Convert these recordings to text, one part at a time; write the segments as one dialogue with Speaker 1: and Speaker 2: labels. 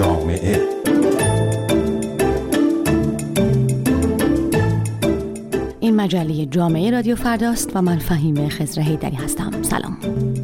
Speaker 1: جامعه.
Speaker 2: این مجله جامعه رادیو فرداست و من فهیمه خضر حیدری هستم. سلام.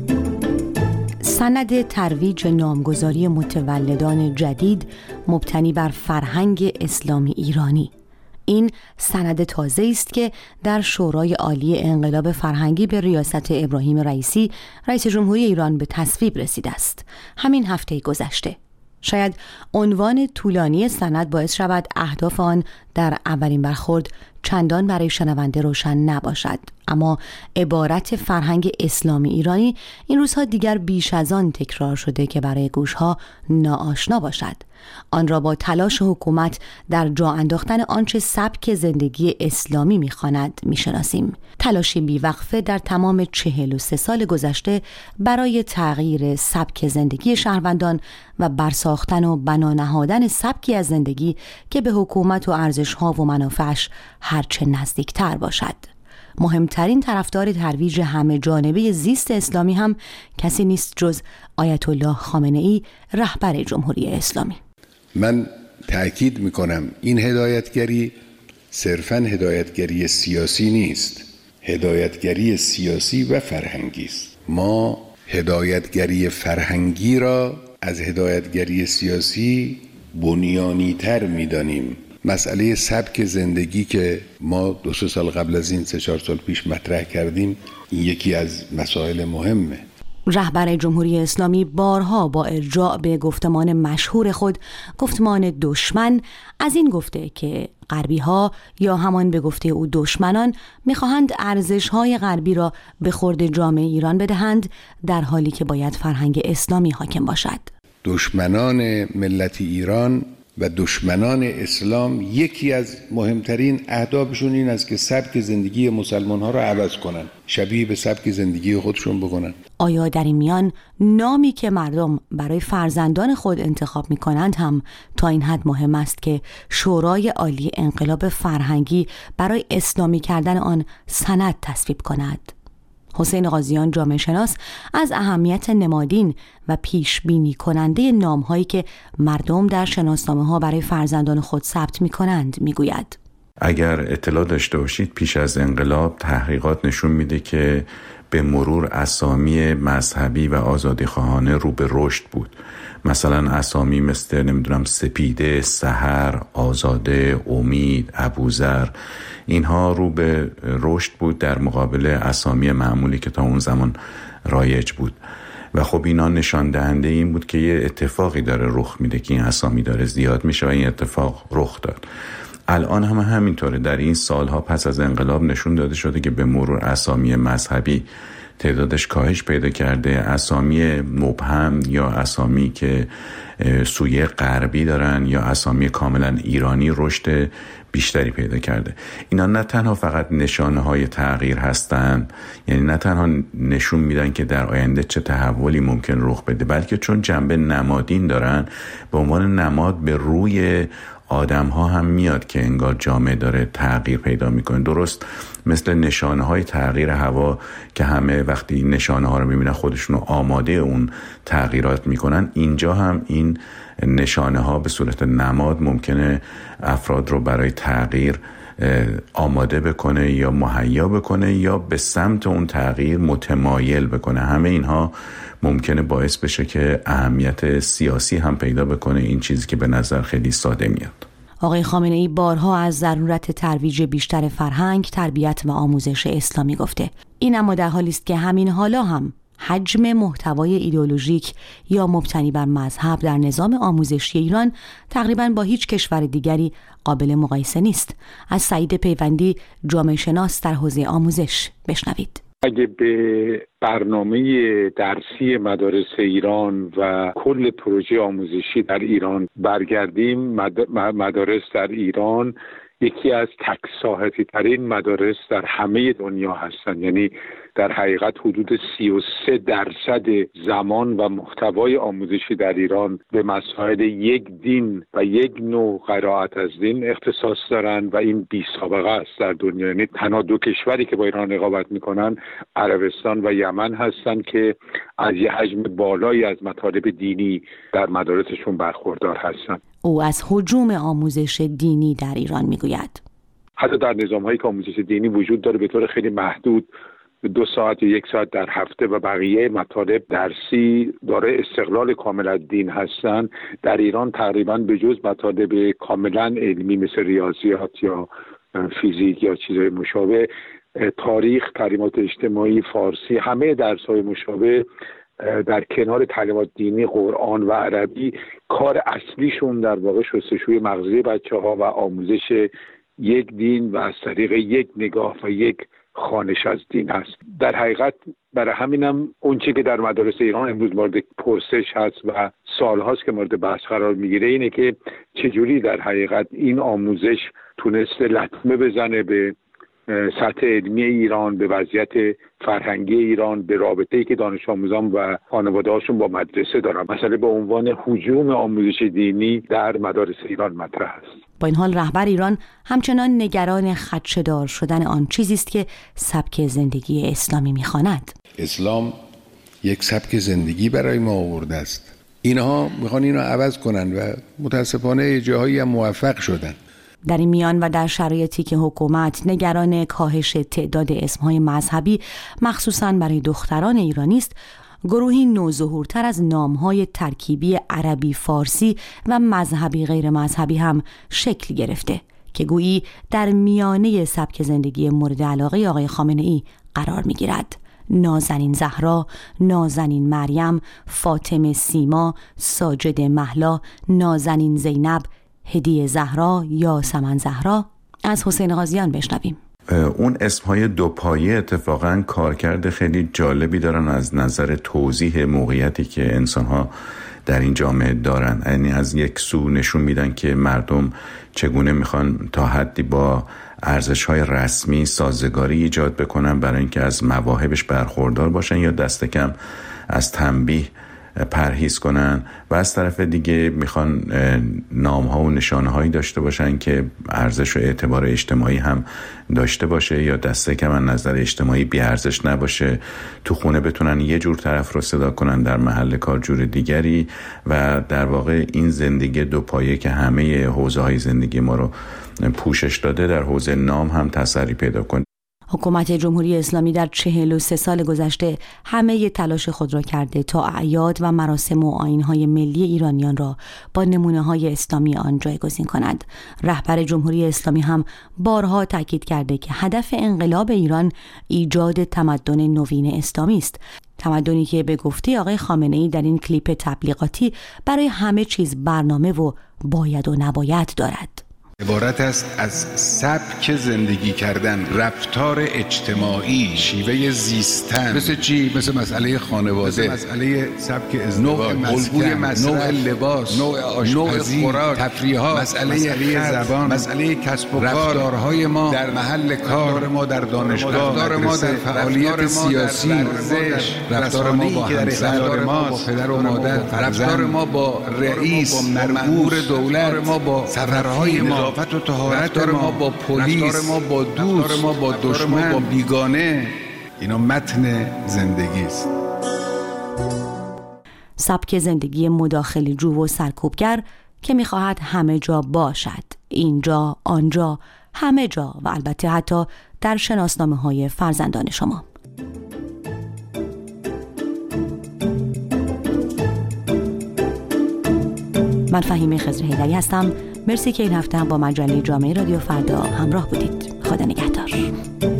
Speaker 2: سند ترویج نامگذاری متولدان جدید مبتنی بر فرهنگ اسلامی ایرانی. این سند تازه است که در شورای عالی انقلاب فرهنگی به ریاست ابراهیم رئیسی رئیس جمهوری ایران به تصویب رسیده است. همین هفته گذشته. شاید عنوان طولانی سند باعث شود اهداف آن در اولین برخورد چندان برای شنونده روشن نباشد، اما عبارت فرهنگ اسلامی ایرانی این روزها دیگر بیش از آن تکرار شده که برای گوشها ناآشنا باشد. آن را با تلاش حکومت در جا انداختن آنچه سبک زندگی اسلامی می‌خواند می‌شناسیم. تلاشی بیوقفه در تمام 43 سال گذشته برای تغییر سبک زندگی شهروندان و برساختن و بنا نهادن سبکی از زندگی که به حکومت و ارزش‌ها و منافعش هرچه نزدیکتر باشد. مهمترین طرفدار ترویج همه جانبه زیست اسلامی هم کسی نیست جز آیت الله خامنه ای، رهبر جمهوری اسلامی.
Speaker 3: من تأکید میکنم این هدایتگری صرفاً هدایتگری سیاسی نیست، هدایتگری سیاسی و فرهنگی است. ما هدایتگری فرهنگی را از هدایتگری سیاسی بنیانی تر میدانیم. مسئله سبک زندگی که ما 2-3 سال قبل از این 3-4 سال پیش مطرح کردیم، این یکی از مسائل مهمه.
Speaker 2: رهبر جمهوری اسلامی بارها با ارجاع به گفتمان مشهور خود، گفتمان دشمن، از این گفته که غربی‌ها یا همان به گفته او دشمنان می‌خواهند ارزش‌های غربی را به خورد جامعه ایران بدهند، در حالی که باید فرهنگ اسلامی حاکم باشد.
Speaker 3: دشمنان ملت ایران و دشمنان اسلام یکی از مهمترین اهدافشون این است که سبک زندگی مسلمان‌ها را عوض کنن، شبیه به سبک زندگی خودشون بکنن.
Speaker 2: آیا در این میان نامی که مردم برای فرزندان خود انتخاب می‌کنند هم تا این حد مهم است که شورای عالی انقلاب فرهنگی برای اسلامی کردن آن سند تصویب کند؟ حسین قاضیان جامعه شناس از اهمیت نمادین و پیش بینی کننده نام‌هایی که مردم در شناسنامه‌ها برای فرزندان خود ثبت می‌کنند می‌گوید:
Speaker 4: اگر اطلاع داشته باشید پیش از انقلاب تحقیقات نشون میده که به مرور اسامی مذهبی و آزادیخواهانه رو به رشد بود. مثلا اسامی مثل سپیده، سحر، آزاده، امید، ابوذر، اینها رو به رشد بود در مقابل اسامی معمولی که تا اون زمان رایج بود. و خب اینا نشان دهنده این بود که یه اتفاقی داره رخ میده که این اسامی داره زیاد میشه و این اتفاق رخ داد. الان هم همینطوره. در این سالها پس از انقلاب نشون داده شده که به مرور اسامی مذهبی تعدادش کاهش پیدا کرده، اسامی مبهم یا اسامی که سویه غربی دارن یا اسامی کاملا ایرانی رشد بیشتری پیدا کرده. اینا نه تنها فقط نشانه های تغییر هستن، یعنی نه تنها نشون میدن که در آینده چه تحولی ممکن رخ بده، بلکه چون جنبه نمادین دارن، به عنوان نماد به روی آدم ها هم میاد که انگار جامعه داره تغییر پیدا میکنه. درست مثل نشانه های تغییر هوا که همه وقتی نشانه ها رو میبینن خودشون رو آماده اون تغییرات میکنن، اینجا هم این نشانه ها به صورت نماد ممکنه افراد رو برای تغییر آماده بکنه یا مهیا بکنه یا به سمت اون تغییر متمایل بکنه. همه اینها ممکنه باعث بشه که اهمیت سیاسی هم پیدا بکنه، این چیزی که به نظر خیلی ساده میاد.
Speaker 2: آقای خامنه ای بارها از ضرورت ترویج بیشتر فرهنگ، تربیت و آموزش اسلامی گفته. این اما در حالی است که همین حالا هم حجم محتوای ایدئولوژیک یا مبتنی بر مذهب در نظام آموزشی ایران تقریباً با هیچ کشور دیگری قابل مقایسه نیست. از سعید پیوندی، جامعه شناس در حوزه آموزش، بشنوید.
Speaker 5: اگه به برنامه درسی مدارس ایران و کل پروژه آموزشی در ایران برگردیم، مدارس در ایران یکی از تک ساحتی ترین مدارس در همه دنیا هستند. یعنی در حقیقت حدود 33% زمان و محتوای آموزشی در ایران به مسائل یک دین و یک نوع قرائت از دین اختصاص دارند و این بی سابقه است در دنیا. یعنی تنها دو کشوری که با ایران رقابت میکنن عربستان و یمن هستند که از یه حجم بالایی از مطالب دینی در مدارسشون برخوردار هستند.
Speaker 2: او از هجوم آموزش دینی در ایران میگوید.
Speaker 5: حتی در نظام‌هایی که آموزش دینی وجود داره به طور خیلی محدود 2 ساعت یا 1 ساعت در هفته و بقیه مطالب درسی داره استقلال کامل از دین هستن، در ایران تقریباً به جز مطالب کاملاً علمی مثل ریاضیات یا فیزیک یا چیزهای مشابه، تاریخ، تعلیمات اجتماعی، فارسی، همه درس‌های مشابه در کنار تعلیمات دینی، قرآن و عربی، کار اصلیشون در واقع شستشوی مغزی بچه‌ها و آموزش یک دین و از طریق یک نگاه و یک خوانش از دین است. در حقیقت برای همینم اونچه که در مدارس ایران امروز مورد پرسش هست و سال‌هاست که مورد بحث قرار میگیره اینه که چجوری در حقیقت این آموزش تونسته لطمه بزنه به سطح علمی ایران، به وضعیت فرهنگی ایران، به رابطه‌ای که دانش آموزان و خانواده‌هاشون با مدرسه دارن. مسئله به عنوان هجوم آموزش دینی در مدارس ایران مطرح است.
Speaker 2: با این حال رهبر ایران همچنان نگران خدشه‌دار شدن آن چیزی است که سبک زندگی اسلامی می‌خواند.
Speaker 3: اسلام یک سبک زندگی برای ما آورده است. اینها میخوان اینو عوض کنن و متاسفانه جاهایی هم موفق شدن.
Speaker 2: در این میان و در شرایطی که حکومت نگران کاهش تعداد اسمهای مذهبی مخصوصاً برای دختران ایرانی است، گروهی نوظهورتر از نامهای ترکیبی عربی، فارسی و مذهبی غیر مذهبی هم شکل گرفته که گویی در میانه سبک زندگی مورد علاقه آقای خامنه‌ای قرار می‌گیرد. نازنین زهرا، نازنین مریم، فاطمه سیما، ساجد مهلا، نازنین زینب، هدیه زهرا، یاسمن زهرا. از حسین غازیان بشنویم.
Speaker 4: اون اسمهای دوپایه اتفاقاً کارکرد خیلی جالبی دارن از نظر توضیح موقعیتی که انسانها در این جامعه دارن. یعنی از یک سو نشون میدن که مردم چگونه میخوان تا حدی با ارزش‌های رسمی سازگاری ایجاد بکنن برای اینکه از مواهبش برخوردار باشن یا دست کم از تنبیه پرهیز کنن، و از طرف دیگه میخوان نام‌ها و نشانه‌هایی داشته باشن که ارزش و اعتبار اجتماعی هم داشته باشه یا دست کم از نظر اجتماعی بی ارزش نباشه. تو خونه بتونن یه جور طرف رو صدا کنن، در محل کار جور دیگری، و در واقع این زندگی دوپایه که همه حوزه‌های زندگی ما رو پوشش داده در حوزه نام هم تسری پیدا کنه.
Speaker 2: حکومت جمهوری اسلامی در 43 سال گذشته همه تلاش خود را کرده تا اعیاد و مراسم و آیین‌های ملی ایرانیان را با نمونه‌های اسلامی آن جایگزین کند. رهبر جمهوری اسلامی هم بارها تاکید کرده که هدف انقلاب ایران ایجاد تمدن نوین اسلامی است. تمدنی که به گفته آقای خامنه‌ای در این کلیپ تبلیغاتی برای همه چیز برنامه و باید و نباید دارد.
Speaker 3: عبارت است از سبک زندگی کردن، رفتار اجتماعی، شیوه زیستن. مثل چی؟ مثل مسئله خانواده، مثل مسئله سبک ازدواج، الگوی مسکن، نوع لباس، نوع آشپزی، خوراک، تفریحات، مسئله زبان، مسئله کسب و کار، رفتارهای ما در محل کار، رفتار ما در دانشگاه، رفتار ما در فعالیت سیاسی، رفتار ما با همسر ما، با پدر و مادر، رفتار ما با رئیس، با مأمور دولت، ما با سفرهای ما، نظافت و طهارت ما، با پلیس، ما با دوست، ما با دشمن، با بیگانه. اینا متن زندگی است.
Speaker 2: سبک زندگی مداخله جو و سرکوبگر که می‌خواهد همه جا باشد، اینجا، آنجا، همه جا، و البته حتی در شناسنامه‌های فرزندان شما. من فهیمه خضر حیدری هستم. مرسی که این هفته هم با مجله جامعه رادیو فردا همراه بودید. خدا نگهدار.